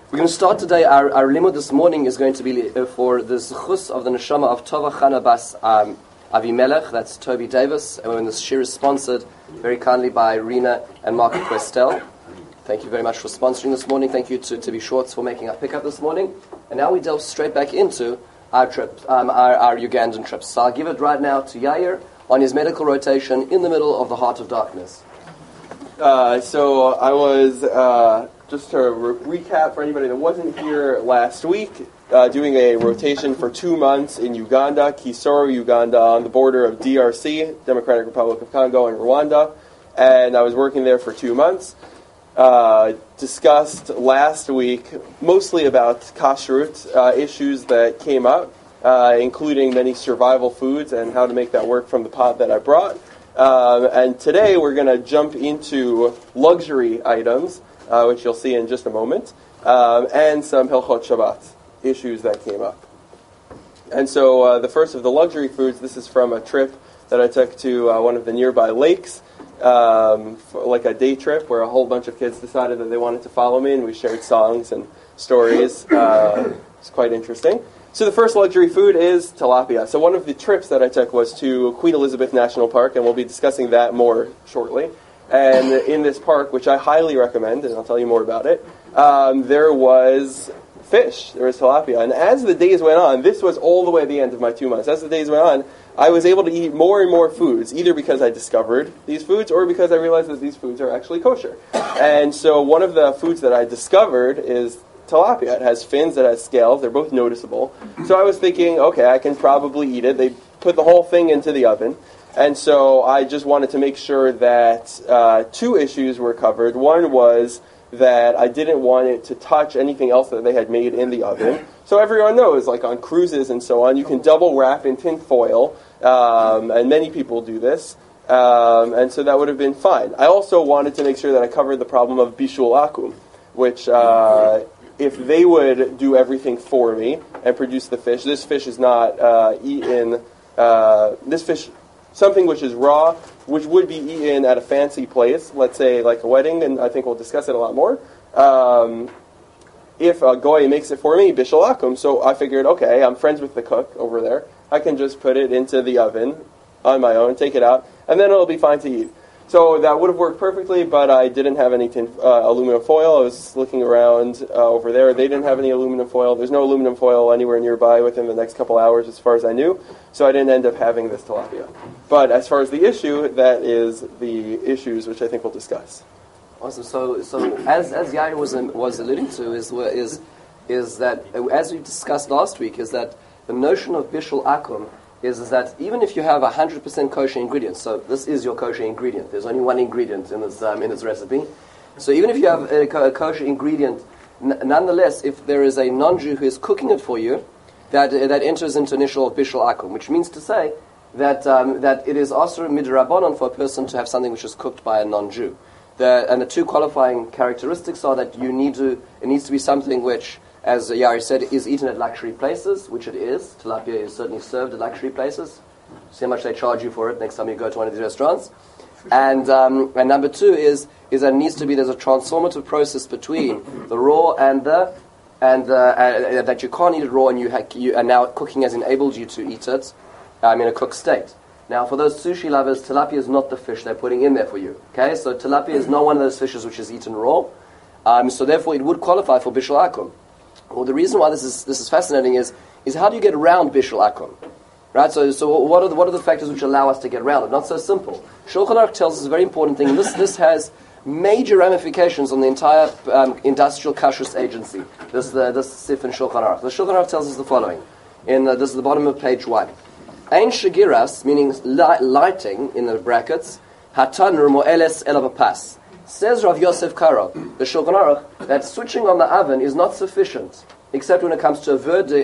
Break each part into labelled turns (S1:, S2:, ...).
S1: We're going to start today. Our limud this morning is going to be for the zechus of the neshama of Tova Chana Bas Avimelech. That's Toby Davis. And this shir is sponsored very kindly by Rena and Mark Questel. Thank you very much for sponsoring this morning. Thank you to Be Shorts for making our pickup this morning. And now we delve straight back into our trip, our Ugandan trips. So I'll give it right now to Yair on his medical rotation in the middle of the heart of darkness.
S2: So I was... Just to recap for anybody that wasn't here last week, doing a rotation for 2 months in Uganda, Kisoro, Uganda, on the border of DRC, Democratic Republic of Congo, and Rwanda. And I was working there for 2 months. Discussed last week mostly about kashrut issues that came up, including many survival foods and how to make that work from the pot that I brought. And today we're going to jump into luxury items, which you'll see in just a moment, and some Hilchot Shabbat issues that came up. And so the first of the luxury foods, this is from a trip that I took to one of the nearby lakes, like a day trip where a whole bunch of kids decided that they wanted to follow me, and we shared songs and stories. It's quite interesting. So the first luxury food is tilapia. So one of the trips that I took was to Queen Elizabeth National Park, and we'll be discussing that more shortly. And in this park, which I highly recommend, and I'll tell you more about it, there was fish, there was tilapia. And as the days went on, this was all the way at the end of my 2 months, as the days went on, I was able to eat more and more foods, either because I discovered these foods or because I realized that these foods are actually kosher. And so one of the foods that I discovered is tilapia. It has fins, it has scales, they're both noticeable. So I was thinking, okay, I can probably eat it. They put the whole thing into the oven. And so I just wanted to make sure that 2 issues were covered. One was that I didn't want it to touch anything else that they had made in the oven. So everyone knows, like on cruises and so on, you can double wrap in tin foil, and many people do this. And so that would have been fine. I also wanted to make sure that I covered the problem of bishul akum, which if they would do everything for me and produce the fish, this fish is not eaten. This fish... Something which is raw, which would be eaten at a fancy place, let's say like a wedding, and I think we'll discuss it a lot more. If a goy makes it for me, bishul akum, so I figured, okay, I'm friends with the cook over there. I can just put it into the oven on my own, take it out, and then it'll be fine to eat. So that would have worked perfectly, but I didn't have any aluminum foil. I was looking around over there. They didn't have any aluminum foil. There's no aluminum foil anywhere nearby within the next couple hours as far as I knew. So I didn't end up having this tilapia. But as far as the issue, that is the issues which I think we'll discuss.
S1: Awesome. So as Yair was alluding to, is that, as we discussed last week, is that the notion of bishul akum is that even if you have 100% kosher ingredients, so this is your kosher ingredient, there's only one ingredient in this recipe, so even if you have a kosher ingredient, nonetheless, if there is a non-Jew who is cooking it for you, that enters into an issue of bishul akum, which means to say that it is also midrabanan for a person to have something which is cooked by a non-Jew. And the 2 qualifying characteristics are that it needs to be something which, as Yair said, is eaten at luxury places, which it is. Tilapia is certainly served at luxury places. See how much they charge you for it next time you go to one of these restaurants. And number 2 is that it needs to be, there's a transformative process between the raw and that you can't eat it raw, and now cooking has enabled you to eat it in a cooked state. Now, for those sushi lovers, tilapia is not the fish they're putting in there for you. Okay, so tilapia is not one of those fishes which is eaten raw. So therefore, it would qualify for bishul akum. Well, the reason why this is fascinating is how do you get around bishul akum, right? So what are the factors which allow us to get around it? Not so simple. Shulchan Aruch tells us a very important thing. This has major ramifications on the entire industrial kashrus agency. This sif in Shulchan Aruch. The Shulchan Aruch tells us the following. This is the bottom of page 1. Ein shagiras, meaning lighting in the brackets, hatanur mo'eles elabapas. Says Rav Yosef Karo, the Shulchan Aruch, that switching on the oven is not sufficient, except when it comes to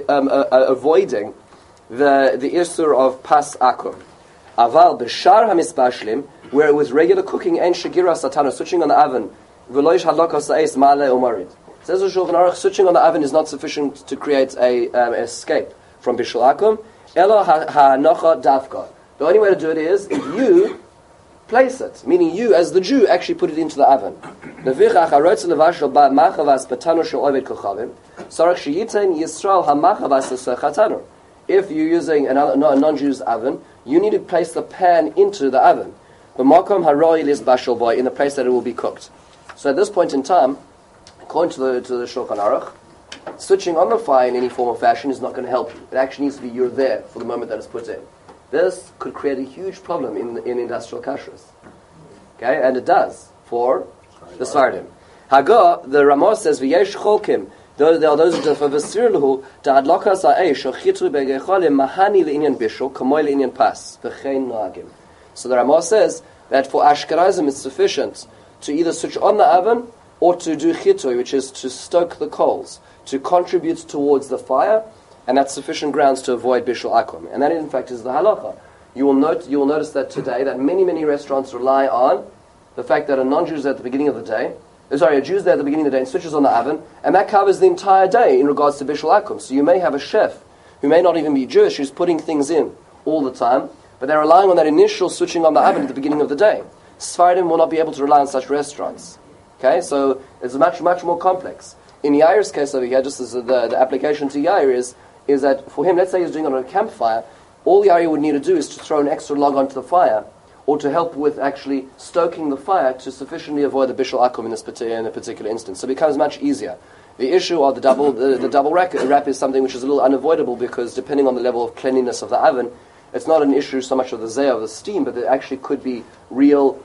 S1: avoiding the issur of pas akum. Aval b'shar hamispashlim, where with regular cooking, ein shagira satana, switching on the oven, v'loish halakos ha'es ma'ale umarid. Says the Shulchan Aruch, switching on the oven is not sufficient to create a escape from bishul akum. Elo ha'anocha davka. The only way to do it is if you place it, meaning you, as the Jew, actually put it into the oven. If you're using a non-Jew's oven, you need to place the pan into the oven. In the place that it will be cooked. So at this point in time, according to the Shulchan Aruch, switching on the fire in any form or fashion is not going to help you. It actually needs to be you're there for the moment that it's put in. This could create a huge problem in industrial kashrus. Okay, and it does for the Sfardim. Haga, the Ramah says, "V'yesh cholkim." There are those who do for v'sirluhu da'adlokas ha'esh or chitru begecholim mahani le'inyan bishul kamoy le'inyan pas v'chein noagim. So the Ramah says that for Ashkenazim it's sufficient to either switch on the oven or to do chitui, which is to stoke the coals, to contribute towards the fire, and that's sufficient grounds to avoid bishul akum. And that, in fact, is the halacha. You will notice that today that many restaurants rely on the fact that a non-Jew is at the beginning of the day. A Jew is there at the beginning of the day and switches on the oven, and that covers the entire day in regards to bishul akum. So you may have a chef who may not even be Jewish who's putting things in all the time, but they're relying on that initial switching on the oven at the beginning of the day. Sfardim will not be able to rely on such restaurants. Okay, so it's much more complex. In Yair's case over here, just as the application to Yair is that for him, let's say he's doing it on a campfire, all Yair would need to do is to throw an extra log onto the fire, or to help with actually stoking the fire to sufficiently avoid the bishul akum in a particular instance. So it becomes much easier. The issue of the double wrap is something which is a little unavoidable because depending on the level of cleanliness of the oven, it's not an issue so much of the zeh of the steam, but there actually could be real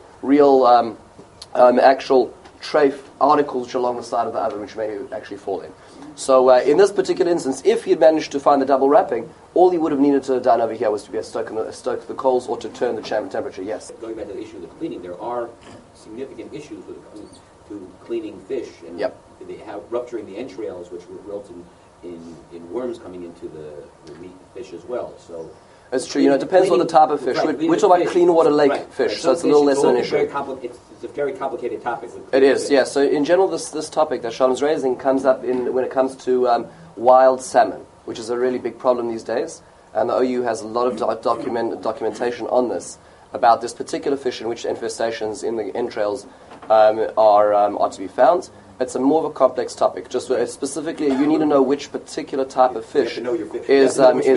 S1: actual treif articles which are along the side of the oven which may actually fall in. So in this particular instance, if he had managed to find the double wrapping, all he would have needed to have done over here was to be stoke the coals or to turn the temperature. Yes.
S3: Going back to the issue of the cleaning, there are significant issues with cleaning fish and rupturing the entrails, which results in worms coming into the meat fish as well. So.
S1: It's true. It depends on the type of fish. Right, we're talking about clean water lake fish, so it's a little less of an issue.
S3: It's a very complicated topic.
S1: It is, yes. So in general, this topic that Shalom's raising comes up when it comes to wild salmon, which is a really big problem these days. And the OU has a lot of documentation on this, about this particular fish in which infestations in the entrails are to be found. It's more of a complex topic. Just specifically, you need to know which particular type of fish is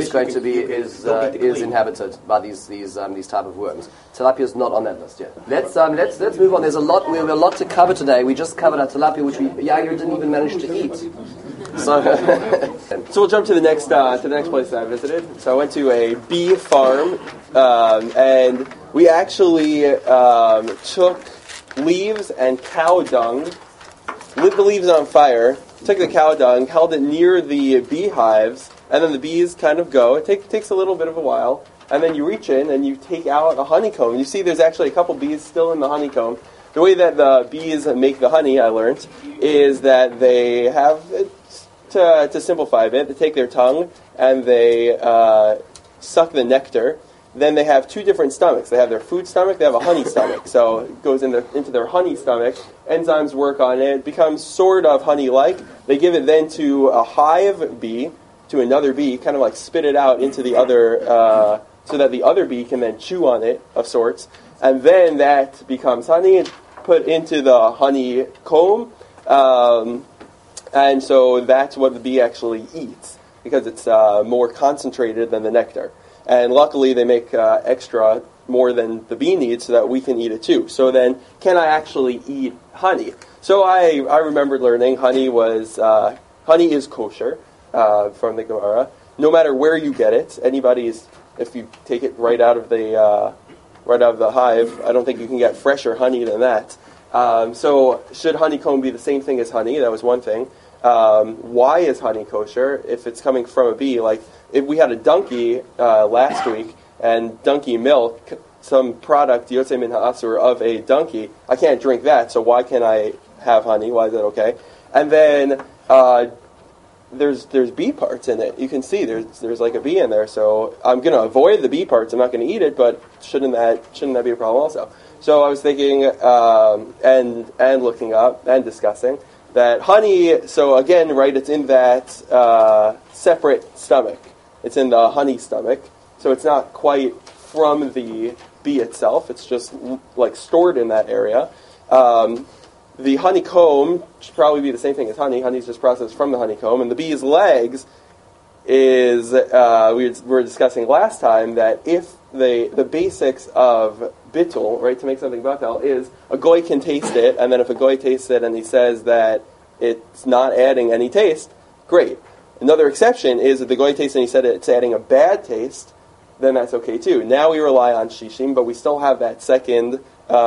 S1: inhabited by these type of worms. Tilapia is not on that list yet. Let's move on. We have a lot to cover today. We just covered our tilapia, which Yair didn't even manage to eat. So
S2: we'll jump to the next place that I visited. So I went to a bee farm, and we actually took leaves and cow dung. Lit the leaves on fire, took the cow dung, held it near the beehives, and then the bees kind of go. It takes a little bit of a while, and then you reach in and you take out a honeycomb. You see there's actually a couple bees still in the honeycomb. The way that the bees make the honey, I learned, is that they have, to simplify a bit, they take their tongue and they suck the nectar. Then they have two different stomachs. They have their food stomach, they have a honey stomach. So it goes into their honey stomach. Enzymes work on it. It becomes sort of honey-like. They give it then to a hive bee, to another bee, kind of like spit it out into the other, so that the other bee can then chew on it, of sorts. And then that becomes honey and put into the honeycomb. And so that's what the bee actually eats, because it's more concentrated than the nectar. And luckily they make extra more than the bee needs so that we can eat it too. So then, can I actually eat honey? So I remembered learning honey is kosher from the Gemara. No matter where you get it, if you take it right out of the hive, I don't think you can get fresher honey than that. So should honeycomb be the same thing as honey? That was one thing. Why is honey kosher if it's coming from a bee? Like, if we had a donkey last week, and donkey milk, some product, Yotzei Min Ha'asur, of a donkey, I can't drink that, so why can't I have honey? Why is that okay? And then there's bee parts in it. You can see there's like a bee in there, so I'm going to avoid the bee parts. I'm not going to eat it, but shouldn't that be a problem also? So I was thinking and looking up and discussing that honey, so again, right, it's in that separate stomach. It's in the honey stomach, so it's not quite from the bee itself. It's just like stored in that area. The honeycomb should probably be the same thing as honey. Honey is just processed from the honeycomb. And the bee's legs is, we were discussing last time, that if the basics of bittul, right, to make something batel, is a goy can taste it, and then if a goy tastes it and he says that it's not adding any taste, great. Another exception is if the goy tastes and he said it's adding a bad taste, then that's okay too. Now we rely on shishim, but we still have that second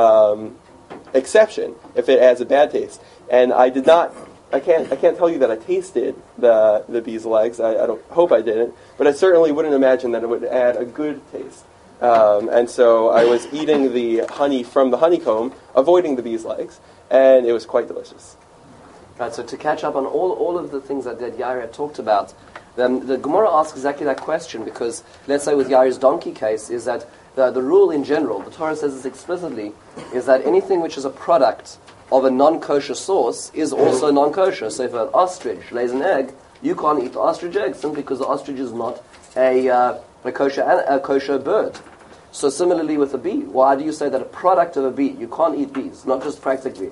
S2: exception if it adds a bad taste. And I can't tell you that I tasted the bee's legs. I don't hope I didn't, but I certainly wouldn't imagine that it would add a good taste. And so I was eating the honey from the honeycomb, avoiding the bee's legs, and it was quite delicious.
S1: Right, so to catch up on all of the things that Yair had talked about, the Gemara asks exactly that question, because let's say with Yair's donkey case is that the rule in general, the Torah says this explicitly, is that anything which is a product of a non-kosher source is also non-kosher. So if an ostrich lays an egg, you can't eat the ostrich egg simply because the ostrich is not a kosher bird. So similarly with a bee, why do you say that a product of a bee, you can't eat bees, not just practically.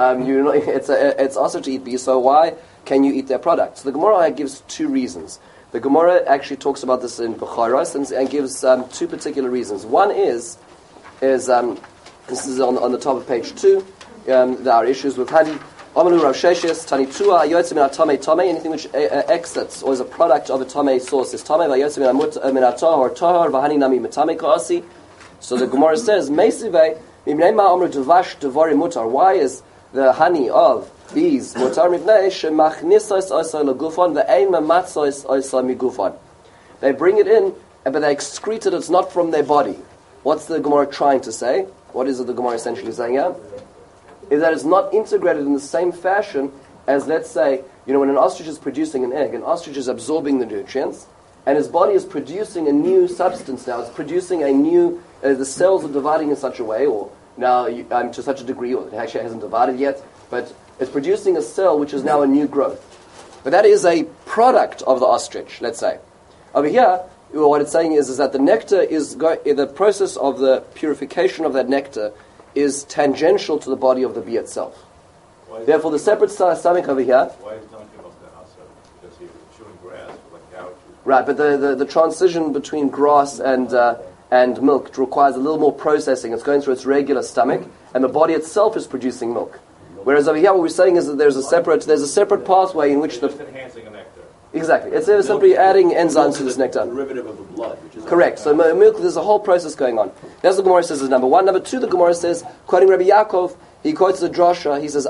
S1: It's also to eat bees, so why can you eat their products? The Gemara gives two reasons. The Gemara actually talks about this in Bechoros and gives two particular reasons. One is this is on the top of page 2. There are issues with Hadi. Amalu Rav Sheshes, Tani Tua, Yotzim min Atame Tame, anything which exits or is a product of a Tame source is Tame, Yotzim min Atah or Tahar, Vahani Nami Matame Kaasi. So the Gemara says, Meisive, Mimnei Ma Amru Devash Devari Mutar. Why is the honey of bees Mutar Mibnei Shemachnisos Oisai Legufon, Ve'ein Mematzos Oisai Migufon. They bring it in, but they excrete it, it's not from their body. What's the Gemara trying to say? What is it the Gemara essentially saying here? Is that it's not integrated in the same fashion as, let's say, when an ostrich is producing an egg, an ostrich is absorbing the nutrients, and his body is producing a new substance now. It's producing a new, the cells are dividing in such a way, or now to such a degree, or it actually hasn't divided yet, but it's producing a cell which is now a new growth. But that is a product of the ostrich, let's say. Over here, what it's saying is that the nectar is the process of the purification of that nectar is tangential to the body of the bee itself. Therefore, the separate stomach over here.
S4: Why is donkey milk then also? Because he was chewing grass, like cow chews.
S1: Right, but the transition between grass and milk requires a little more processing. It's going through its regular stomach, and the body itself is producing milk. Whereas over here, what we're saying is that there's a separate pathway in which
S4: just enhancing a nectar.
S1: Exactly. It's simply adding enzymes to this nectar.
S3: Derivative of the blood, which is
S1: correct. So milk, there's a whole process going on. That's what the Gemara says is number one. Number two, the Gemara says, quoting Rabbi Yaakov, he quotes the drasha. He says,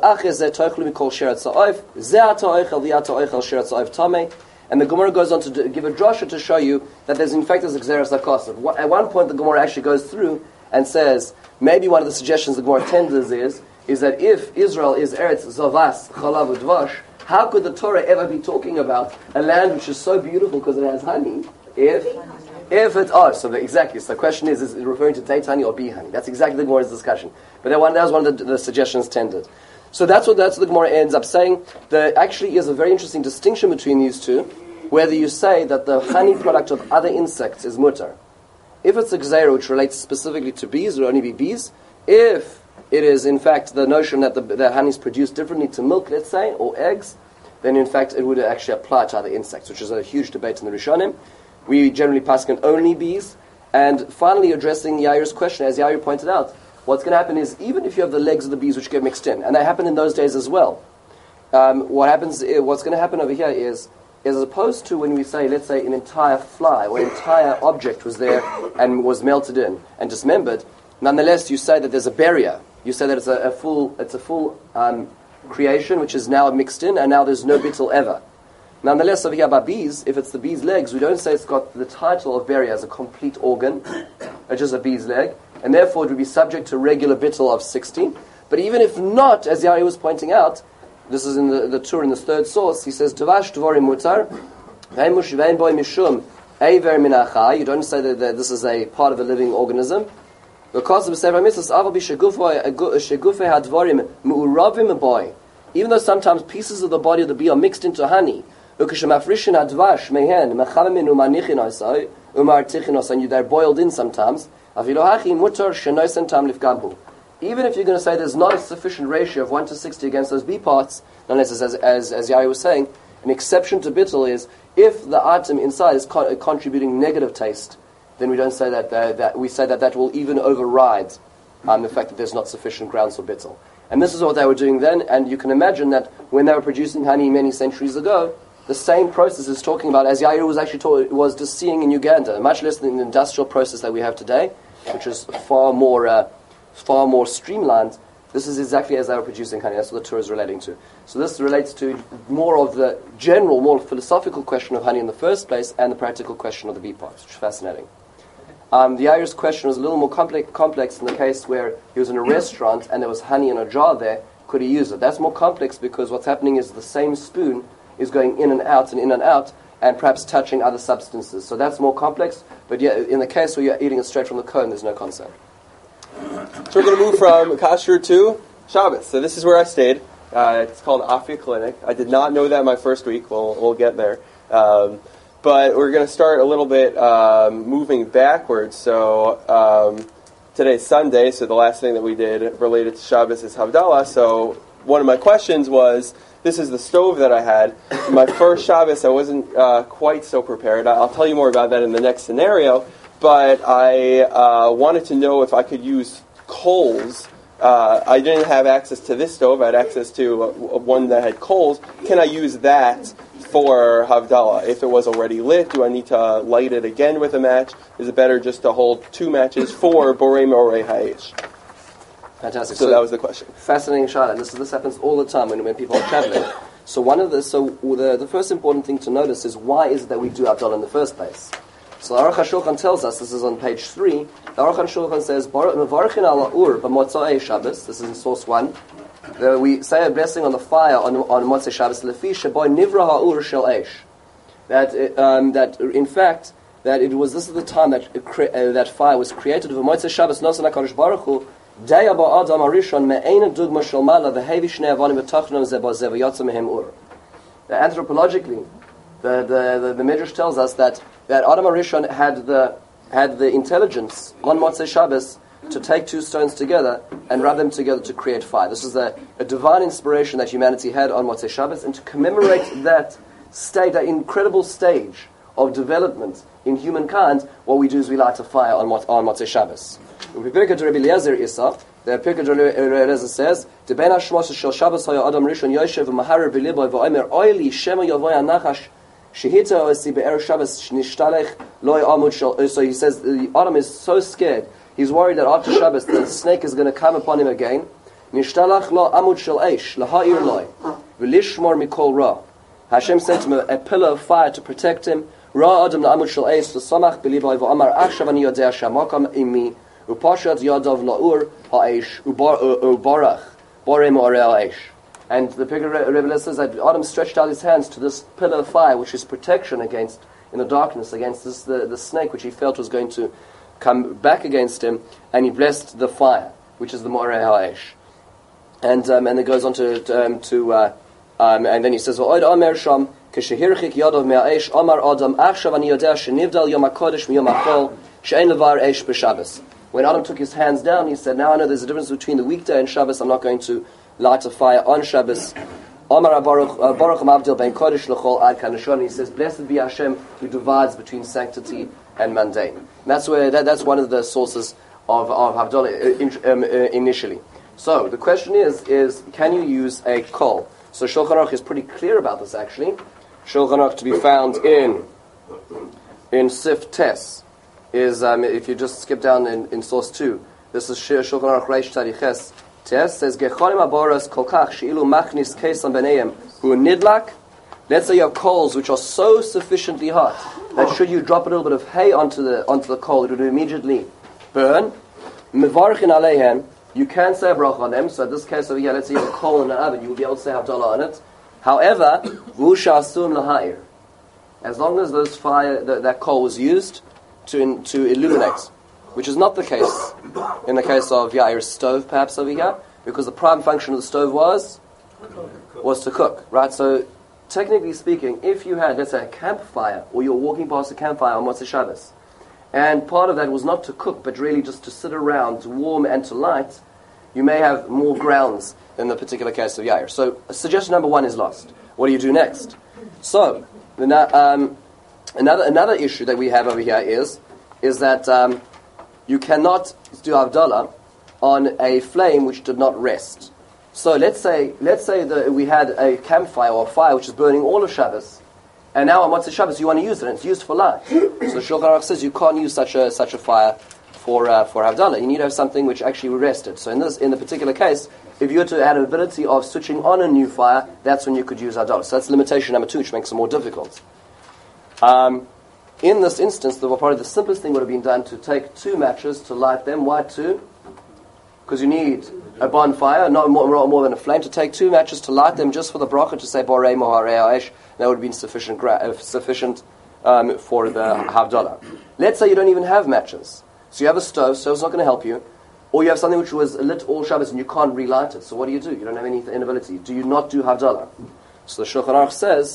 S1: and the Gemara goes on to give a drasha to show you that there's in fact a Gzeras HaKosov. At one point, the Gemara actually goes through and says, maybe one of the suggestions the Gemara tenders is that if Israel is Eretz Zavas Chalav Udvash, how could the Torah ever be talking about a land which is so beautiful because it has honey if exactly. So the question is it referring to date honey or bee honey? That's exactly the Gemara's discussion. But that was one of the suggestions tendered. So that's what the Gemara ends up saying. There actually is a very interesting distinction between these two, whether you say that the honey product of other insects is mutar. If it's a gzeira which relates specifically to bees, it will only be bees. If it is, in fact, the notion that the honey is produced differently to milk, let's say, or eggs, then, in fact, it would actually apply to other insects, which is a huge debate in the Rishonim. We generally paskin only bees. And finally, addressing Yair's question, as Yair pointed out, what's going to happen is, even if you have the legs of the bees which get mixed in, and they happen in those days as well, what's going to happen over here is as opposed to when we say, let's say, an entire fly or an entire object was there and was melted in and dismembered, nonetheless, you say that there's a barrier. You say that it's a full creation which is now mixed in, and now there's no bittul ever. Nonetheless, over here by bees, if it's the bee's legs, we don't say it's got the title of barrier as a complete organ, it's just a bee's leg, and therefore it would be subject to regular bittul of 16. But even if not, as Yari was pointing out, this is in the Tur in the third source, he says, Devash Dvorim Mutar, Veimush Vein Boy Mishum, Eiver Minachai, you don't say that this is a part of a living organism. Because of Sefer Mitzvahs, Aval B'Shegufei Hadvorim Mu'uravim Boy, even though sometimes pieces of the body of the bee are mixed into honey, and they're boiled in sometimes, Even if you're going to say there's not a sufficient ratio of 1 to 60 against those B parts, nonetheless, as Yari was saying, an exception to bittul is if the item inside is contributing negative taste, then we don't say that we say that will even override the fact that there's not sufficient grounds for bittul. And this is what they were doing then, and you can imagine that when they were producing honey many centuries ago, the same process is talking about, as Yair was actually was just seeing in Uganda, much less than the industrial process that we have today, which is far more streamlined. This is exactly as they were producing honey. That's what the Torah is relating to. So this relates to more of the general, more philosophical question of honey in the first place, and the practical question of the bee parts, which is fascinating. The Yair's question was a little more complex in the case where he was in a restaurant and there was honey in a jar there. Could he use it? That's more complex because what's happening is the same spoon is going in and out and perhaps touching other substances. So that's more complex. But yeah, in the case where you're eating it straight from the cone, there's no concept.
S2: So we're going to move from Kashrut to Shabbos. So this is where I stayed. It's called Afia Clinic. I did not know that my first week. We'll get there. But we're going to start a little bit moving backwards. So today's Sunday, so the last thing that we did related to Shabbos is Havdalah. So one of my questions was, this is the stove that I had. My first Shabbos, I wasn't quite so prepared. I'll tell you more about that in the next scenario. But I wanted to know if I could use coals. I didn't have access to this stove. I had access to one that had coals. Can I use that for Havdalah? If it was already lit, do I need to light it again with a match? Is it better just to hold 2 matches for Borei Morei Ha'ish?
S1: Fantastic.
S2: So that was the question.
S1: Fascinating, Shana. This happens all the time when people are traveling. So the first important thing to notice is why is it that we do Havdalah in the first place? So Aruch HaShulchan tells us, this is on page 3, the Aruch HaShulchan says, Mevarchin ala ur b'motzei Shabbos, this is in source 1, we say a blessing on the fire on Motzei Shabbos, lefi sheboy nivra ha'ur shel eish. That in fact, that it was, this is the time that that fire was created. V'motzei Shabbos nosan HaKadosh Baruch Hu, Deya ba'adam arishon me'ein dugma shel mala v'hevi shnei avanim v'tachnom zeba v'yotza mehem ur. Anthropologically, the Midrash tells us that Adam HaRishon had the intelligence on Motzei Shabbos to take 2 stones together and rub them together to create fire. This is a divine inspiration that humanity had on Motzei Shabbos, and to commemorate that incredible stage of development in humankind, what we do is we light a fire on Motzei Shabbos. The Pirkei Rabbi Eliezer the Pirkei Rabbi Eliezer says, "The Ben Hashmos Shel Shabbos Haya Adam Rishon Yoshev v'Maharer b'Liboy v'Omer Oili Shema Yavoy Anachash." So he says the Adam is so scared, he's worried that after Shabbos the snake is going to come upon him again. Hashem sent him a pillar of fire to protect him. And the Pirkei Rebbe says that Adam stretched out his hands to this pillar of fire, which is protection against, in the darkness, against the snake, which he felt was going to come back against him, and he blessed the fire, which is the Moreh Ha'esh. And it goes on and then he says, "V'od Omer Sham k'shehirchik yadav me'aesh Omar Adam achshav ani yodea shenivdal Yom HaKodesh miyom HaChol she'ein levar eish b'Shabbos." When Adam took his hands down, he said, "Now I know there's a difference between the weekday and Shabbos. I'm not going to light a fire on Shabbos." Omar Baruch Mavdil Ben Kodesh L'chol Ad Kanashon. He says, "Blessed be Hashem who divides between sanctity and mundane." And that's that's one of the sources of Havdalah initially. So the question is can you use a kol? So Shulchan Aruch is pretty clear about this actually. Shulchan Aruch to be found in Sif Tes is if you just skip down in source 2. This is Shulchan Aruch Reish Tzadi Tes says Gecholim Aboras Kolkach Sheilu Machnis Kesam Beneim Hu Nidlak. Let's say you have coals which are so sufficiently hot that should you drop a little bit of hay onto the coal, it would immediately burn. Mevarchin Aleihem, you can say a bracha on them. So in this case over here, let's say you have a coal in an oven, you will be able to say Havdalah on it. However, V'usha Asum Lahayir, as long as that coal was used to illuminate, which is not the case in the case of Yair's stove, perhaps over here, because the prime function of the stove was to cook, right? So, technically speaking, if you had, let's say, a campfire, or you're walking past a campfire on Motzei Shabbos, and part of that was not to cook, but really just to sit around, to warm and to light, you may have more grounds in the particular case of Yair. So suggestion number 1 is lost. What do you do next? So, another issue that we have over here is that you cannot do Havdalah on a flame which did not rest. So let's say that we had a campfire or a fire which is burning all of Shabbos, and now on Motzei Shabbos you want to use it, and it's used for light. So Shulchan Aruch says you can't use such a fire for Havdalah. You need to have something which actually rested. So in the particular case, if you were to have an ability of switching on a new fire, that's when you could use Havdalah. So that's limitation number 2, which makes it more difficult. In this instance, probably the simplest thing would have been done to take 2 matches to light them. Why 2? Because you need a bonfire, not more than a flame, to take 2 matches to light them just for the bracha to say Borei Moharei Ha'esh. That would have been sufficient for the Havdalah. Let's say you don't even have matches. So you have a stove, stove's not going to help you. Or you have something which was lit all Shabbos and you can't relight it. So what do? You don't have any inability. Do you not do Havdalah? So the Shulchan Aruch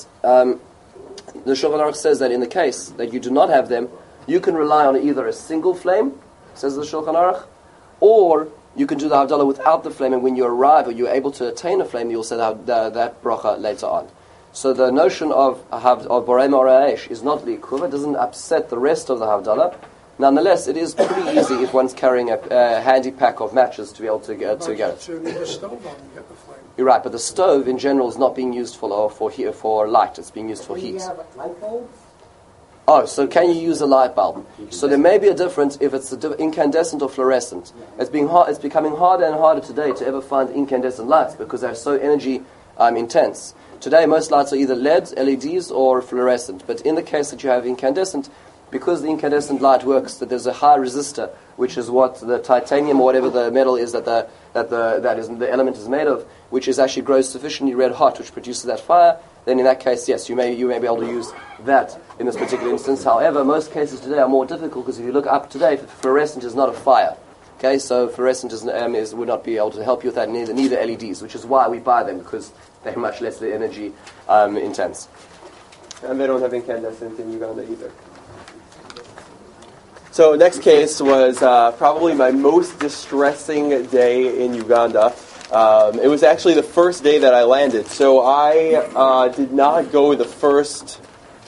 S1: says that in the case that you do not have them, you can rely on either a single flame, says the Shulchan Aruch, or you can do the Havdalah without the flame, and when you arrive or you're able to attain a flame, you'll say that bracha later on. So the notion of Borei Moharei Ha'esh is not li'ikuv, it doesn't upset the rest of the Havdalah. Nonetheless, it is pretty easy if one's carrying a handy pack of matches to be able to get it. You're right, but the stove in general is not being used for light. It's being used for heat.
S5: Do you have light bulbs?
S1: Oh, so can you use a light bulb? So there may be a difference if it's incandescent or fluorescent. It's becoming harder and harder today to ever find incandescent lights because they're so energy intense. Today, most lights are either LED, LEDs, or fluorescent. But in the case that you have incandescent, because the incandescent light works, that there's a high resistor, which is what the titanium or whatever the metal is that the element is made of, which is actually grows sufficiently red hot, which produces that fire. Then in that case, yes, you may be able to use that in this particular instance. However, most cases today are more difficult because if you look up today, fluorescent is not a fire. Okay, so fluorescent would not be able to help you with that. Neither LEDs, which is why we buy them because they're much less energy intense.
S2: And they don't have incandescent in Uganda either. So next case was probably my most distressing day in Uganda. It was actually the first day that I landed. So I did not go the first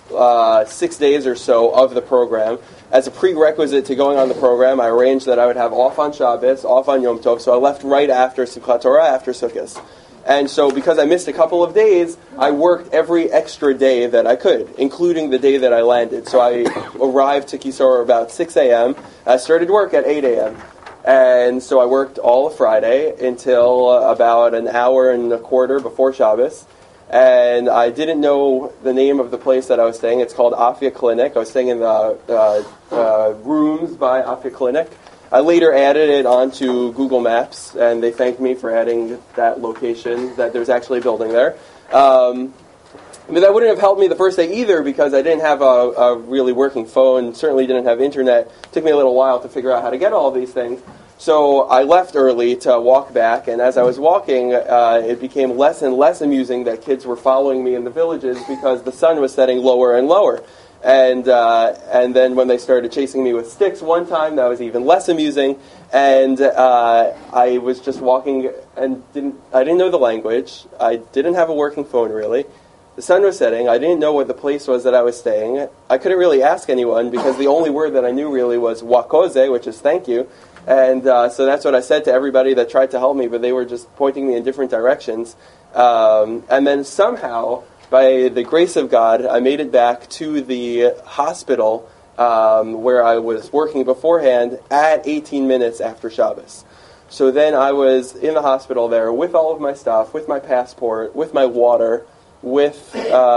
S2: 6 days or so of the program. As a prerequisite to going on the program, I arranged that I would have off on Shabbos, off on Yom Tov, so I left right after Simchat Torah, after Sukkot. And so because I missed a couple of days, I worked every extra day that I could, including the day that I landed. So I arrived to Kisor about 6 a.m. I started work at 8 a.m. And so I worked all of Friday until about an hour and a quarter before Shabbos. And I didn't know the name of the place that I was staying. It's called Afia Clinic. I was staying in the rooms by Afia Clinic. I later added it onto Google Maps, and they thanked me for adding that location, that there's actually a building there. But that wouldn't have helped me the first day either because I didn't have a really working phone, certainly didn't have internet. It took me a little while to figure out how to get all these things. So I left early to walk back, and as I was walking, it became less and less amusing that kids were following me in the villages because the sun was setting lower and lower. And then when they started chasing me with sticks one time, that was even less amusing. And I was just walking and I didn't know the language. I didn't have a working phone really. The sun was setting. I didn't know what the place was that I was staying. I couldn't really ask anyone because the only word that I knew really was wakoze, which is thank you. And so that's what I said to everybody that tried to help me, but they were just pointing me in different directions. And then somehow, by the grace of God, I made it back to the hospital where I was working beforehand at 18 minutes after Shabbos. So then I was in the hospital there with all of my stuff, with my passport, with my water, with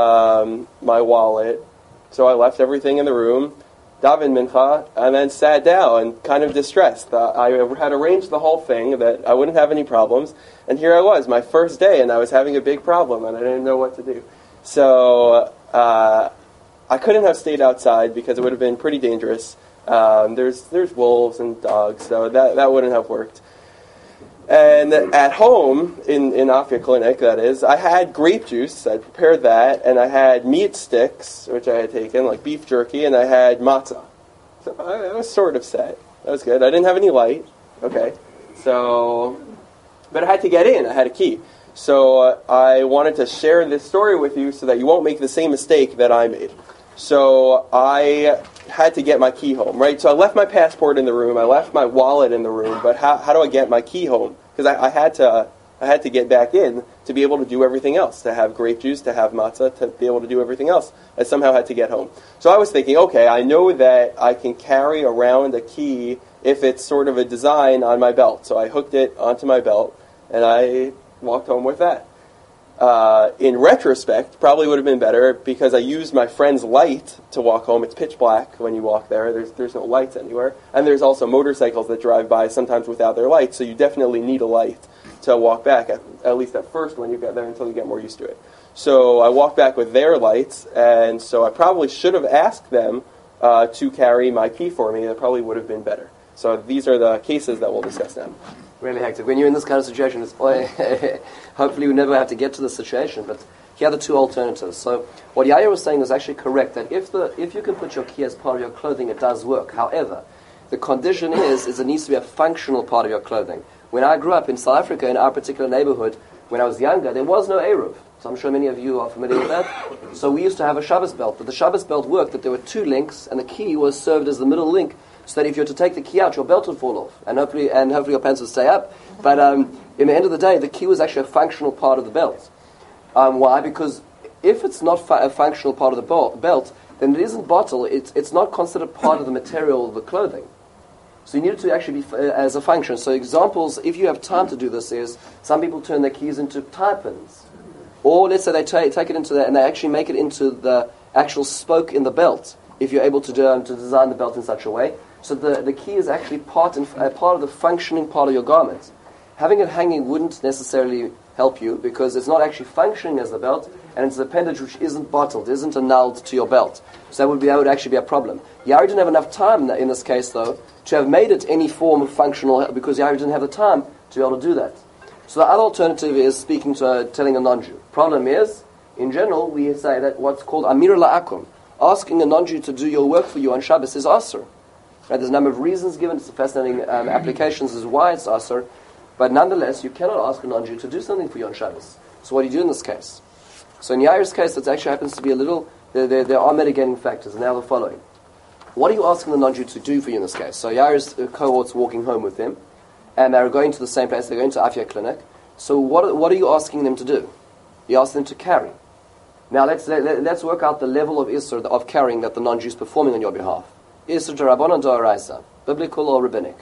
S2: my wallet. So I left everything in the room, daven mincha, and then sat down, kind of distressed. I had arranged the whole thing that I wouldn't have any problems, and here I was, my first day, and I was having a big problem, and I didn't know what to do. So I couldn't have stayed outside because it would have been pretty dangerous. There's wolves and dogs, so that wouldn't have worked. And at home, in Afia Clinic, that is, I had grape juice, I prepared that, and I had meat sticks, which I had taken, like beef jerky, and I had matzah. So I was sort of set. That was good. I didn't have any light. Okay. So, but I had to get in. I had a key. So I wanted to share this story with you so that you won't make the same mistake that I made. So I had to get my key home, right? So I left my passport in the room. I left my wallet in the room. But how do I get my key home? Because I had to get back in to be able to do everything else, to have grape juice, to have matzah, to be able to do everything else. I somehow had to get home. So I was thinking, okay, I know that I can carry around a key if it's sort of a design on my belt. So I hooked it onto my belt, and I walked home with that. In retrospect, probably would have been better because I used my friend's light to walk home. It's pitch black when you walk there. There's no lights anywhere. And there's also motorcycles that drive by sometimes without their lights, so you definitely need a light to walk back, at least at first when you get there until you get more used to it. So I walked back with their lights, and so I probably should have asked them to carry my key for me. That probably would have been better. So these are the cases that we'll discuss now.
S1: Really hectic. When you're in this kind of situation, it's hopefully we never have to get to this situation, but here are the two alternatives. So what Yair was saying is actually correct, that if you can put your key as part of your clothing, it does work. However, the condition is it needs to be a functional part of your clothing. When I grew up in South Africa, in our particular neighborhood, when I was younger, there was no Eruv. So I'm sure many of you are familiar with that. So we used to have a Shabbos belt, but the Shabbos belt worked that there were two links, and the key was served as the middle link, so that if you were to take the key out, your belt would fall off, and hopefully your pants would stay up. But in the end of the day, the key was actually a functional part of the belt. Why? Because if it's not a functional part of the belt, then it isn't bottle. It's not considered part of the material of the clothing. So you need it to actually be as a function. So examples, if you have time to do this, is some people turn their keys into tie pins. Or let's say they take it into that and they actually make it into the actual spoke in the belt, if you're able to design the belt in such a way. So the key is actually part of the functioning part of your garment. Having it hanging wouldn't necessarily help you because it's not actually functioning as the belt, and it's an appendage which isn't bottled, isn't annulled to your belt. So that would actually be a problem. Yair didn't have enough time in this case, though, to have made it any form of functional, because Yair didn't have the time to be able to do that. So the other alternative is telling a non-Jew. Problem is, in general, we say that what's called amir la'akum, asking a non-Jew to do your work for you on Shabbos is asr. Right, there's a number of reasons given. It's fascinating applications as why it's asr. But nonetheless, you cannot ask a non-Jew to do something for you on Shabbos. So what do you do in this case? So in Yair's case, it actually happens to be a little, there are mitigating factors, and they are the following. What are you asking the non-Jew to do for you in this case? So Yair's cohort's walking home with him, and they're going to the same place, they're going to Afia Clinic. So what are you asking them to do? You ask them to carry. Now let's work out the level of Isser, of carrying that the non-Jew is performing on your behalf. Isser D'Rabbanan D'Oraisa, biblical or rabbinic?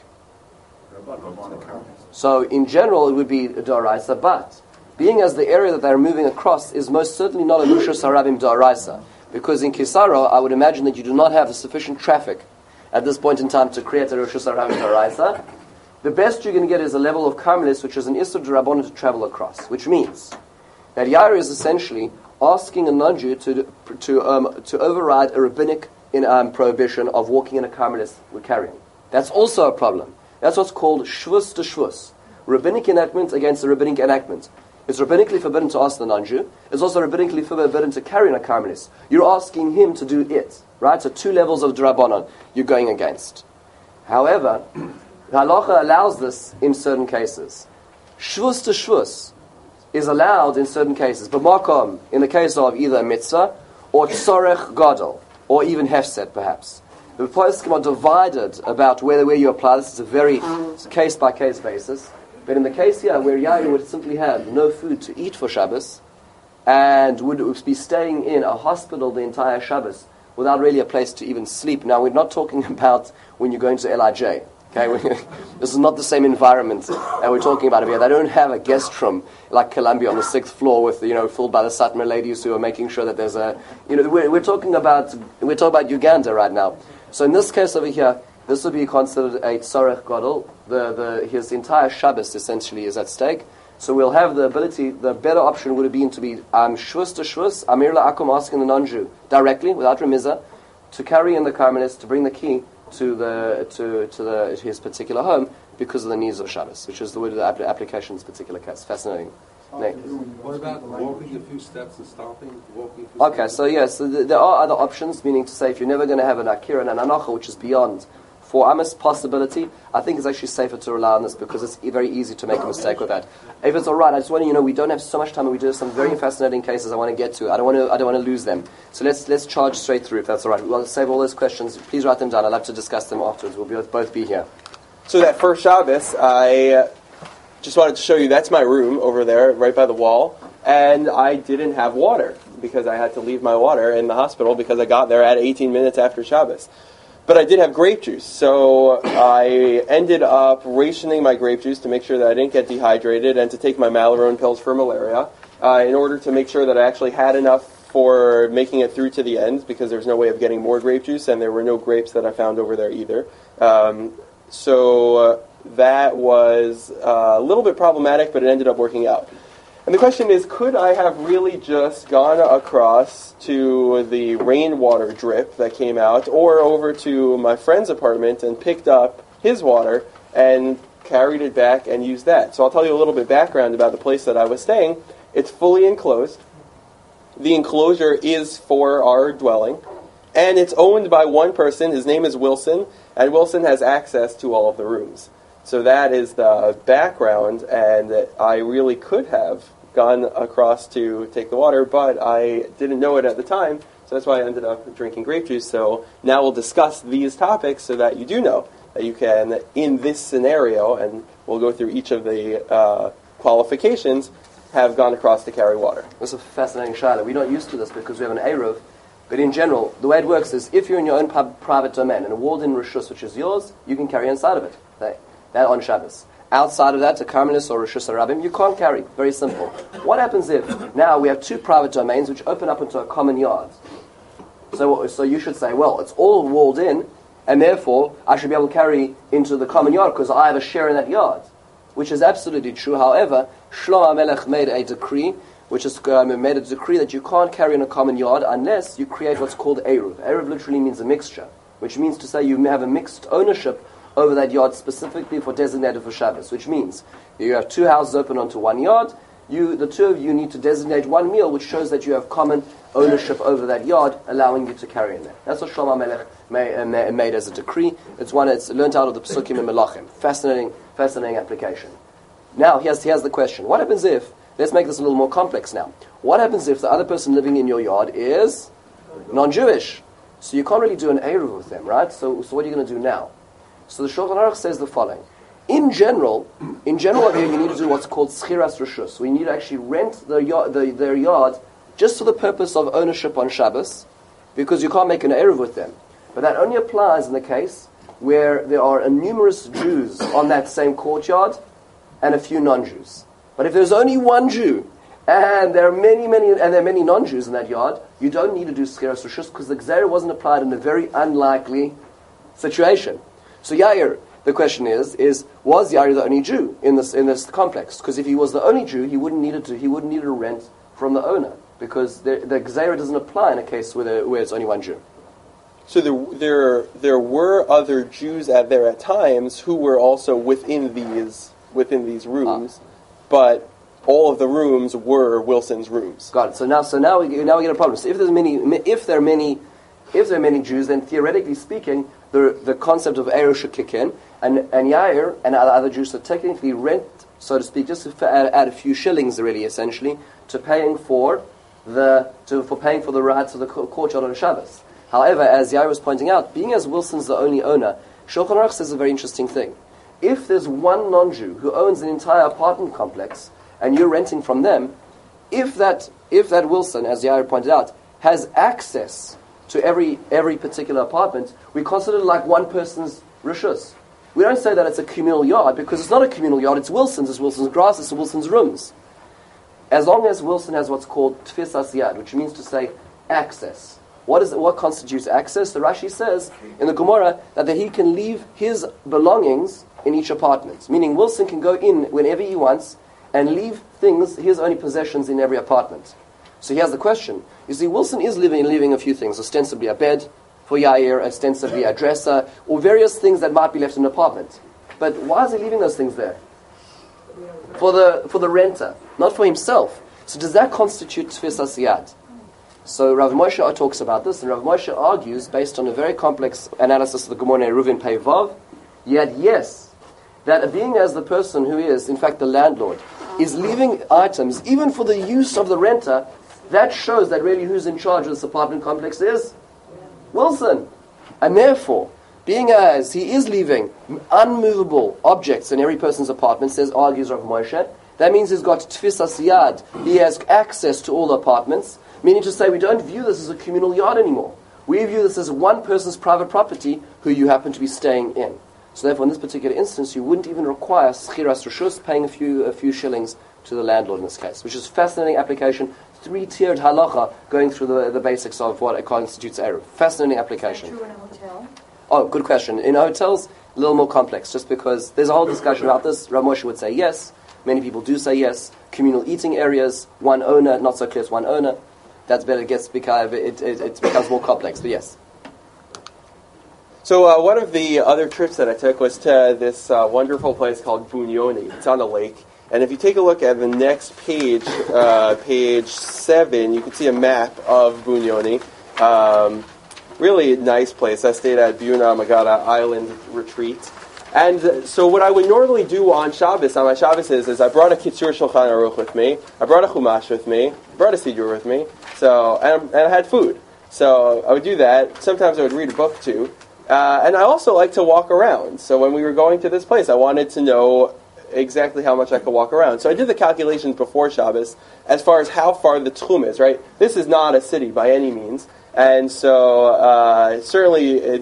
S1: So in general it would be D'Oraisa, but being as the area that they're moving across is most certainly not a Nushas Harabim D'Oraisa, because in Kisara I would imagine that you do not have the sufficient traffic at this point in time to create a Nushas Harabim D'Oraisa. The best you're going to get is a level of Carmelis, which is an Isser D'Rabbanan to travel across, which means that Yair is essentially asking a non-Jew to override a rabbinic prohibition of walking in a Carmelis with carrying. That's also a problem. That's what's called shvus to shvus. Rabbinic enactment against a rabbinic enactment. It's rabbinically forbidden to ask the non-Jew. It's also rabbinically forbidden to carry in a Carmelis. You're asking him to do it. Right? So two levels of D'Rabbanan you're going against. However, the halacha allows this in certain cases. Shvus to shvus is allowed in certain cases. B'makom, in the case of either a mitzvah, or tzorech gadol, or even hefset perhaps. The poskim are divided about where you apply this. It's a very case-by-case basis. But in the case here, where Yair would simply have no food to eat for Shabbos, and would be staying in a hospital the entire Shabbos, without really a place to even sleep. Now, we're not talking about when you're going to LIJ. Okay, this is not the same environment that we're talking about here. They don't have a guest room like Columbia on the 6th floor with filled by the Satmar ladies who are making sure that there's a we're talking about Uganda right now. So in this case over here, this would be considered a tzorech gadol. His entire Shabbos essentially is at stake. So we'll have the ability. The better option would have been to be shvus to shvus, amir la'akum, asking the non-Jew directly without remizah to carry in the Carmelis to bring the key to his particular home because of the needs of Shabbos, which is the word of the application in this particular case. Fascinating.
S5: What about walking a few steps and stopping?
S1: Okay, so yes, there are other options, meaning to say if you're never going to have an akira and an anacha, which is beyond 4 amas possibility, I think it's actually safer to rely on this because it's very easy to make a mistake with that. If it's all right, I just want to, we don't have so much time, and we do have some very fascinating cases I want to get to. I don't want to lose them. So let's charge straight through if that's all right. We'll save all those questions. Please write them down. I'd love to discuss them afterwards. We'll both be here.
S2: So that first Shabbos, I just wanted to show you, that's my room over there, right by the wall, and I didn't have water because I had to leave my water in the hospital because I got there at 18 minutes after Shabbos. But I did have grape juice, so I ended up rationing my grape juice to make sure that I didn't get dehydrated and to take my Malarone pills for malaria in order to make sure that I actually had enough for making it through to the end because there's no way of getting more grape juice and there were no grapes that I found over there either. So that was a little bit problematic, but it ended up working out. And the question is, could I have really just gone across to the rainwater drip that came out or over to my friend's apartment and picked up his water and carried it back and used that? So I'll tell you a little bit background about the place that I was staying. It's fully enclosed. The enclosure is for our dwelling. And it's owned by one person. His name is Wilson. And Wilson has access to all of the rooms. So that is the background. And I really could have gone across to take the water, but I didn't know it at the time, so that's why I ended up drinking grape juice. So now we'll discuss these topics so that you do know that you can, in this scenario, and we'll go through each of the qualifications, have gone across to carry water.
S1: This is a fascinating shayla. We're not used to this because we have an Eruv, but in general, the way it works is if you're in your own private domain, and a walled-in reshus, which is yours, you can carry inside of it. That on Shabbos. Outside of that, a Karmelis or Reshus Harabim, you can't carry. Very simple. What happens if now we have 2 private domains which open up into a common yard? So you should say, well, it's all walled in, and therefore I should be able to carry into the common yard because I have a share in that yard, which is absolutely true. However, Shlomo HaMelech made a decree, that you can't carry in a common yard unless you create what's called Eruv. Eruv literally means a mixture, which means to say you have a mixed ownership over that yard specifically for designated for Shabbos, which means you have 2 houses open onto one yard. The 2 of you need to designate one meal, which shows that you have common ownership over that yard, allowing you to carry in there. That's what Shlomo HaMelech made as a decree. It's learned out of the Pesukim and Melachim. Fascinating application. Now, here's the question. What happens if, let's make this a little more complex now. What happens if the other person living in your yard is non-Jewish? So you can't really do an Eruv with them, right? So what are you going to do now? So the Shulchan Aruch says the following. In general, over here you need to do what's called schiras reshus. We need to actually rent their yard just for the purpose of ownership on Shabbos, because you can't make an Eruv with them. But that only applies in the case where there are numerous Jews on that same courtyard and a few non-Jews. But if there's only one Jew and there are many non-Jews in that yard, you don't need to do schiras reshus because the Gzeira wasn't applied in a very unlikely situation. So Yair, the question is was Yair the only Jew in this complex? Because if he was the only Jew, he wouldn't need to rent from the owner because the Gzeira doesn't apply in a case where it's only one Jew.
S2: So there were other Jews there at times who were also within these rooms, but all of the rooms were Wilson's rooms.
S1: Got it. So now we get a problem. So if there are many Jews, then theoretically speaking, the concept of Eruv should kick in, and Yair and other Jews should technically rent, so to speak, just to add a few shillings, really, essentially, to paying for the rights of the courtyard on Shabbos. However, as Yair was pointing out, being as Wilson's the only owner, Shulchan Aruch says a very interesting thing. If there's one non-Jew who owns an entire apartment complex, and you're renting from them, if that Wilson, as Yair pointed out, has access to every particular apartment, we consider it like one person's reshus. We don't say that it's a communal yard because it's not a communal yard. It's Wilson's grass. It's Wilson's rooms. As long as Wilson has what's called tfisas yad, which means to say access. What constitutes access? The Rashi says in the Gemara that he can leave his belongings in each apartment, meaning Wilson can go in whenever he wants and leave his only possessions in every apartment. So here's the question. You see, Wilson is leaving a few things, ostensibly a bed for Yair, ostensibly a dresser, or various things that might be left in an apartment. But why is he leaving those things there? for the renter, not for himself. So does that constitute tfisas yad? So Rav Moshe talks about this, and Rav Moshe argues, based on a very complex analysis of the Gemara Eruvin Pei Vav, yet yes, that being as the person who is, in fact, the landlord, is leaving items, even for the use of the renter, that shows that really who's in charge of this apartment complex is Wilson. And therefore, being as he is leaving unmovable objects in every person's apartment, argues Rav Moshe, that means he's got tfisas yad, he has access to all the apartments, meaning to say we don't view this as a communal yard anymore. We view this as one person's private property who you happen to be staying in. So therefore, in this particular instance, you wouldn't even require schiras reshus, paying a few shillings to the landlord in this case, which is a fascinating application, 3-tiered halacha, going through the basics of what constitutes eruv. Fascinating application.
S6: True in a hotel?
S1: Oh, good question. In hotels, a little more complex, just because there's a whole discussion about this. Rav Moshe would say yes. Many people do say yes. Communal eating areas, one owner, not so clear it's one owner. That's better. It becomes more complex, but yes.
S2: So one of the other trips that I took was to this wonderful place called Bunyoni. It's on a lake. And if you take a look at the next page, page 7, you can see a map of Bunyoni. Really nice place. I stayed at Buna Magada Island Retreat. And so what I would normally do on my Shabbos is I brought a Kitzur Shulchan Aruch with me, I brought a Chumash with me, I brought a Siddur with me, and I had food. So I would do that. Sometimes I would read a book too. And I also like to walk around. So when we were going to this place, I wanted to know exactly how much I could walk around. So I did the calculations before Shabbos as far as how far the Tchum is, right? This is not a city by any means. And so certainly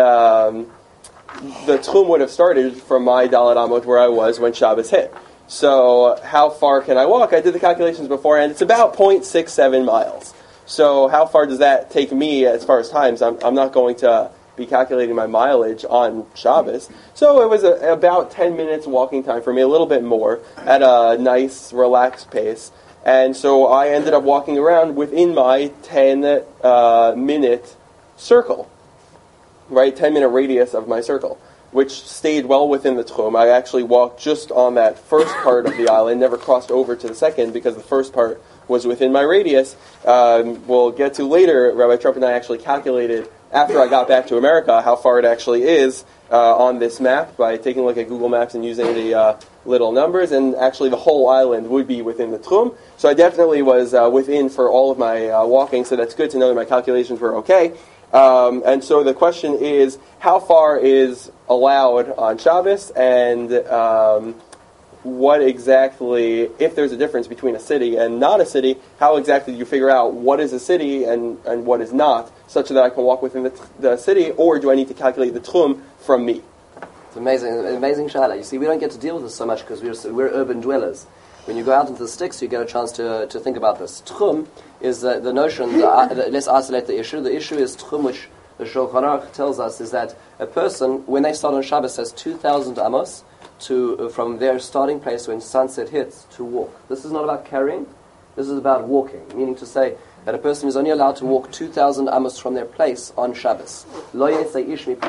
S2: the Tchum would have started from my Dalet Amot where I was when Shabbos hit. So how far can I walk? I did the calculations beforehand. It's about 0.67 miles. So how far does that take me as far as times? I'm not going to be calculating my mileage on Shabbos. So it was about 10 minutes walking time for me, a little bit more, at a nice, relaxed pace. And so I ended up walking around within my 10-minute circle, right? 10-minute radius of my circle, which stayed well within the Tchum. I actually walked just on that first part of the island, never crossed over to the second because the first part was within my radius. We'll get to later, Rabbi Trump and I actually calculated after I got back to America how far it actually is on this map by taking a look at Google Maps and using the little numbers, and actually the whole island would be within the Tchum. So I definitely was within for all of my walking, so that's good to know that my calculations were okay. And so the question is, how far is allowed on Shabbos, and what exactly, if there's a difference between a city and not a city, how exactly do you figure out what is a city and what is not, such that I can walk within the city, or do I need to calculate the Tchum from me?
S1: It's amazing Shala. You see, we don't get to deal with this so much because we're urban dwellers. When you go out into the sticks, you get a chance to think about this. Tchum is the notion, let's isolate the issue. The issue is Tchum, which the Shulchan Aruch tells us is that a person, when they start on Shabbos, has 2,000 amos from their starting place when sunset hits to walk. This is not about carrying, this is about walking, meaning to say that a person is only allowed to walk 2,000 amos from their place on Shabbos. Lo yetze ish the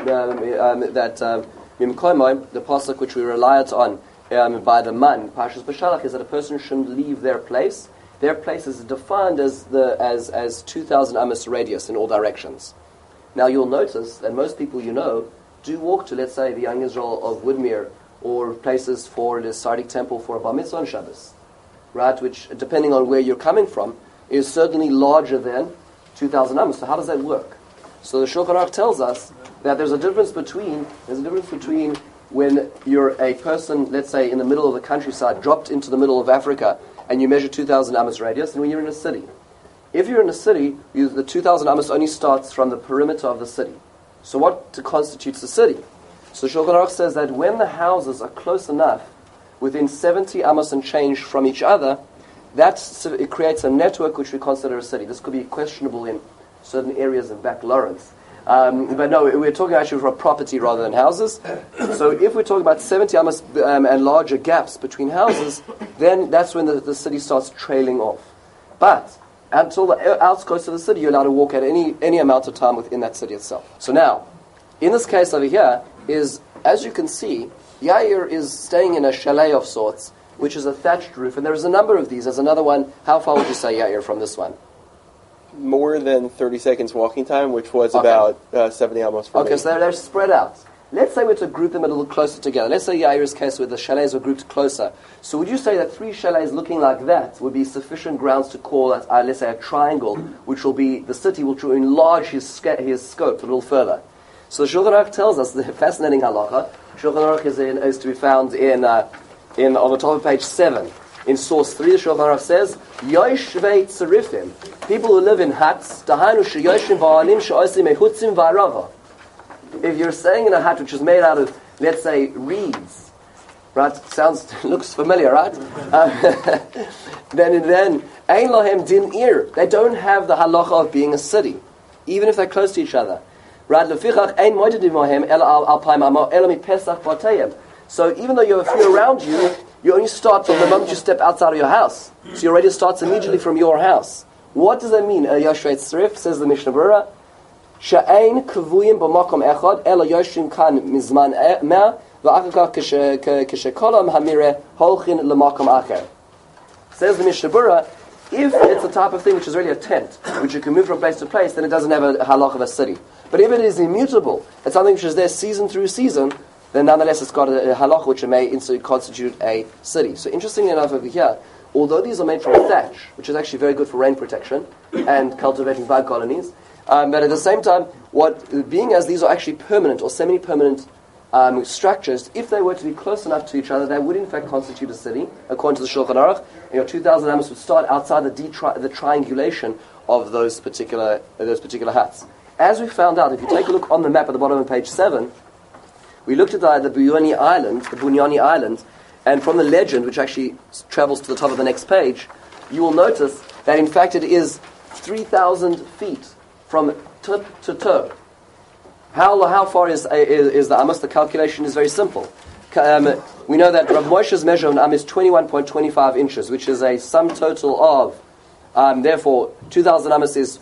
S1: pasuk which we relied on by the man, Parshas B'Shalach, is that a person shouldn't leave their place. Their place is defined as 2,000 amos radius in all directions. Now you'll notice that most people you know do walk to, let's say, the Young Israel of Woodmere, or places for the Sardik temple for a Bar Mitzvah on Shabbos, right, which, depending on where you're coming from, is certainly larger than 2,000 amos. So how does that work? So the Shulchan Aruch tells us that there's a difference between when you're a person, let's say, in the middle of the countryside, dropped into the middle of Africa, and you measure 2,000 amos radius, and when you're in a city. If you're in a city, the 2,000 amos only starts from the perimeter of the city. So what constitutes a city? So Shulchan Aruch says that when the houses are close enough, within 70 amos and change from each other, it creates a network which we consider a city. This could be questionable in certain areas in back Lawrence. But no, we're talking actually for property rather than houses. So if we're talking about 70 amos and larger gaps between houses, then that's when the city starts trailing off. But until the outskirts of the city, you're allowed to walk at any amount of time within that city itself. So now, in this case over here, as you can see, Yair is staying in a chalet of sorts, which is a thatched roof, and there's a number of these. There's another one. How far would you say, Yair, from this one?
S2: More than 30 seconds walking time, which was about 70 almost for me.
S1: Okay, so they're spread out. Let's say we're to group them a little closer together. Let's say Yair's case where the chalets were grouped closer. So would you say that 3 chalets looking like that would be sufficient grounds to call that, let's say, a triangle, which will be the city, which will enlarge his scope a little further? So the Shulchan Aruch tells us the fascinating halacha. Shulchan Aruch is to be found on the top of page 7. In source 3, the Shulchan Aruch says, Yoshvei tzarifim, people who live in huts, dahainu sheyoshim va'alim she'osim mehutzim va'arava. If you're staying in a hut which is made out of, let's say, reeds, right? Looks familiar, right? Then ein lahem din ir. They don't have the halacha of being a city, even if they're close to each other. Right? Lefichach ein moededim lahem ela alpaim amo ela mipesach batayim. So even though you have a few around you, you only start from the moment you step outside of your house. So your radius starts immediately from your house. What does that mean? Yoshvei tzarif, says the Mishnah Berurah. She'ein kavuyim b'makom echad ela yoshim kan mizman mea v'achar kach k'shekolam hamire holchin l'makom acher. Says the Mishnah Berurah, if it's the type of thing which is really a tent, which you can move from place to place, then it doesn't have a halach of a city. But if it is immutable, it's something which is there season through season, then nonetheless it's got a halach which may constitute a city. So interestingly enough over here, although these are made from thatch, which is actually very good for rain protection and cultivating bug colonies, but at the same time, being as these are actually permanent or semi-permanent structures, if they were to be close enough to each other, they would in fact constitute a city, according to the Shulchan Aruch. And your 2,000 amos would start outside the triangulation of those particular huts. As we found out, if you take a look on the map at the bottom of page 7, we looked at the Bunyani Island, and from the legend, which actually travels to the top of the next page, you will notice that in fact it is 3,000 feet from tip to toe. How far is the amos? The calculation is very simple. We know that Rav Moshe's measure of an am is 21.25 inches, which is a sum total of, therefore, 2,000 amos is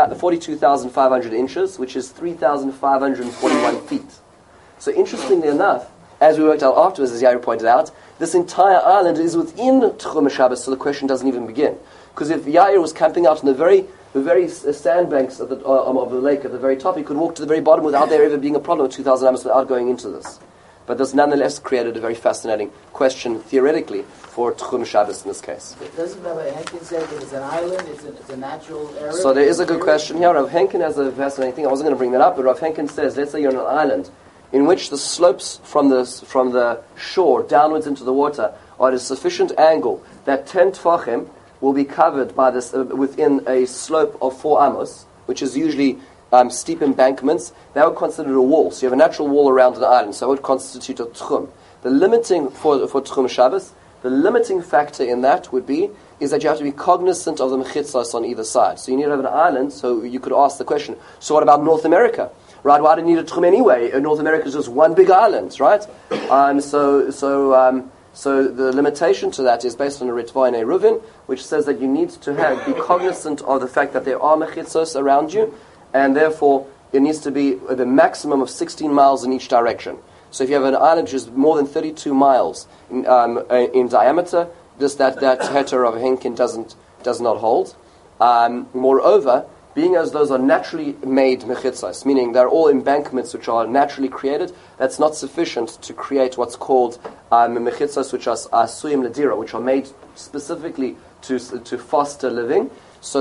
S1: 42,500 inches, which is 3,541 feet. So interestingly enough, as we worked out afterwards, as Yair pointed out, this entire island is within Tchum Shabbos, so the question doesn't even begin. Because if Yair was camping out on the very sandbanks of the lake at the very top, he could walk to the very bottom without there ever being a problem with 2,000 amos without going into this. But this nonetheless created a very fascinating question, theoretically, for Tchum Shabbos in this case.
S6: It doesn't Rabbi Henkin say that it's an island, it's a natural area?
S1: So there is a good question here. Rav Henkin has a fascinating thing. I wasn't going to bring that up, but Rav Henkin says, let's say you're on an island in which the slopes from the shore downwards into the water are at a sufficient angle that 10 tfachim will be covered by this within a slope of 4 amos, which is usually steep embankments. That would consider a wall. So you have a natural wall around an island, so it would constitute a tchum. The limiting for Tchum Shabbos, the limiting factor in that is that you have to be cognizant of the mechitzos on either side. So you need to have an island, so you could ask the question, so what about North America? Right, why do you need a tchum anyway? North America is just one big island, right? So the limitation to that is based on a Ritva in Eruvin, which says that you need to be cognizant of the fact that there are mechitzos around you, and therefore it needs to be the maximum of 16 miles in each direction. So if you have an island which is more than 32 miles in diameter, just that heter of Henkin does not hold. Moreover, being as those are naturally made mechitzos, meaning they're all embankments which are naturally created, that's not sufficient to create what's called mechitzos, which are asuyim ledira, which are made specifically to foster living. So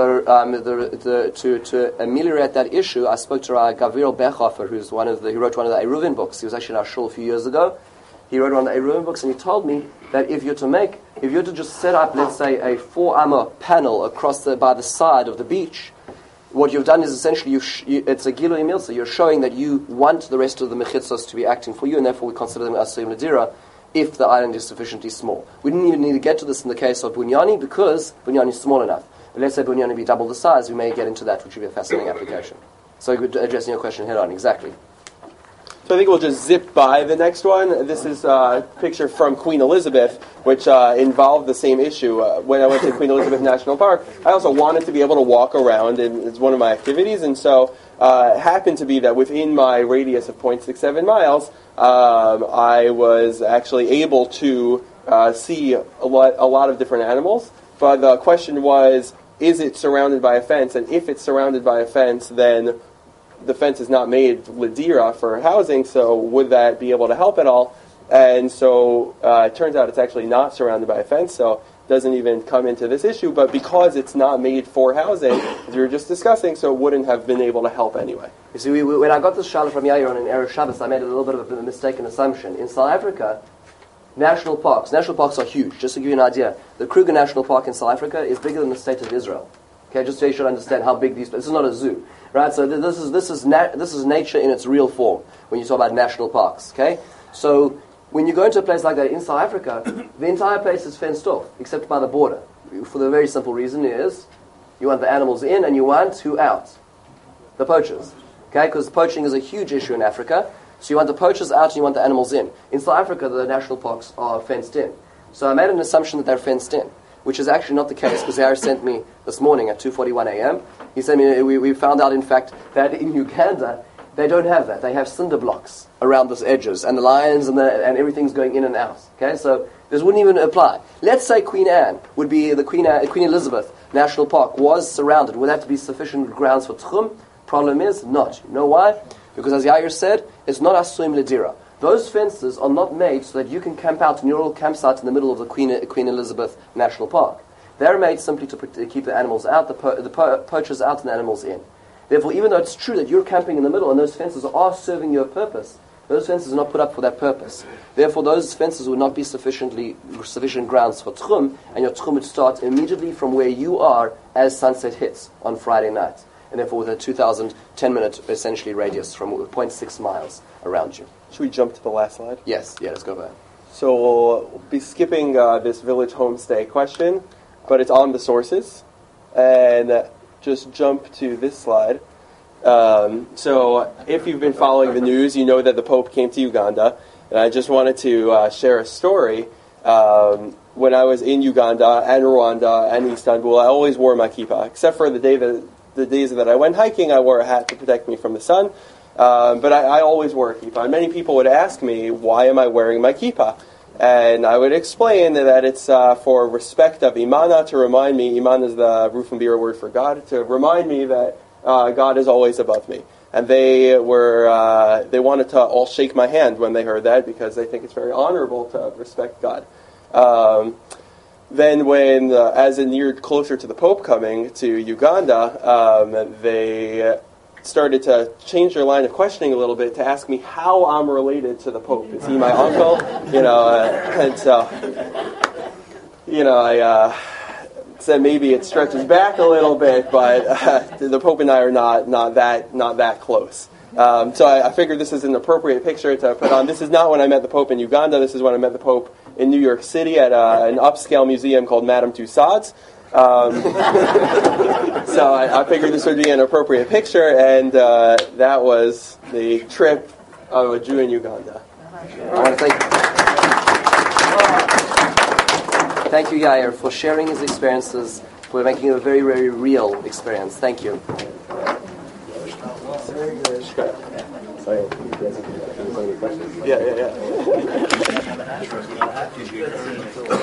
S1: to ameliorate that issue, I spoke to Gavril Bechhofer, who wrote one of the Eruvin books. He was actually in our shul a few years ago. He wrote one of the Eruvin books, and he told me that if you're to just set up, let's say, a 4 amma panel by the side of the beach, what you've done is essentially it's a gilui milsa. You're showing that you want the rest of the mechitzos to be acting for you, and therefore we consider them asuyim ledira if the island is sufficiently small. We didn't even need to get to this in the case of Bunyani because Bunyani is small enough. But let's say Bunyani be double the size, we may get into that, which would be a fascinating application. So addressing your question head on, exactly.
S2: So I think we'll just zip by the next one. This is a picture from Queen Elizabeth, which involved the same issue. When I went to Queen Elizabeth National Park, I also wanted to be able to walk around, and it's one of my activities, and so it happened to be that within my radius of 0.67 miles, I was actually able to see a lot of different animals. But the question was, is it surrounded by a fence? And if it's surrounded by a fence, then the fence is not made lidira for housing, so would that be able to help at all? And so it turns out it's actually not surrounded by a fence, so it doesn't even come into this issue. But because it's not made for housing, as we were just discussing, so it wouldn't have been able to help anyway.
S1: You see, when I got this Shaila from Yair on an Erev Shabbos, I made a little bit of a mistaken assumption. In South Africa, national parks are huge. Just to give you an idea, the Kruger National Park in South Africa is bigger than the state of Israel. Okay, just so you should understand how big these. This is not a zoo, right? So this is nature in its real form when you talk about national parks. Okay, so when you go into a place like that in South Africa, the entire place is fenced off except by the border. For the very simple reason is you want the animals in and you want who out? The poachers. Okay, because poaching is a huge issue in Africa. So you want the poachers out and you want the animals in. In South Africa, the national parks are fenced in. So I made an assumption that they're fenced in, which is actually not the case, because Yair sent me this morning at 2:41 a.m. He sent me, we found out, in fact, that in Uganda, they don't have that. They have cinder blocks around the edges, and the lions and everything's going in and out. Okay, so this wouldn't even apply. Let's say Queen Anne would be, Queen Elizabeth National Park was surrounded. Would that be sufficient grounds for tchum? Problem is, not. You know why? Because as Yair said, it's not asuim lidira. Those fences are not made so that you can camp out in your little campsite in the middle of the Queen Elizabeth National Park. They're made simply to keep the animals out, the poachers out and the animals in. Therefore, even though it's true that you're camping in the middle and those fences are serving your purpose, those fences are not put up for that purpose. Therefore, those fences would not be sufficient grounds for tchum, and your tchum would start immediately from where you are as sunset hits on Friday night. And therefore with a 2,000 10-minute essentially radius from 0.6 miles around you.
S2: Should we jump to the last slide?
S1: Yes, let's go back.
S2: So we'll be skipping this village homestay question, but it's on the sources. And just jump to this slide. So if you've been following the news, you know that the Pope came to Uganda. And I just wanted to share a story. When I was in Uganda and Rwanda and Istanbul, I always wore my kippah, except for the days that I went hiking, I wore a hat to protect me from the sun. But I always wore a kippah. And many people would ask me, why am I wearing my kippah? And I would explain that it's for respect of Imana, to remind me, Iman is the Rufenbira word for God, to remind me that God is always above me. And they wanted to all shake my hand when they heard that, because they think it's very honorable to respect God. Then when, as it neared closer to the Pope coming to Uganda, they started to change their line of questioning a little bit to ask me how I'm related to the Pope. Is he my uncle? And so, I said maybe it stretches back a little bit, but the Pope and I are not that close. So I figured this is an appropriate picture to put on. This is not when I met the Pope in Uganda. This is when I met the Pope in New York City at an upscale museum called Madame Tussauds. So I figured this would be an appropriate picture, and that was the trip of a Jew in Uganda.
S1: I want to thank you, Yair, for sharing his experiences, for making it a very, very real experience. Thank you.
S6: Very good.
S2: Yeah.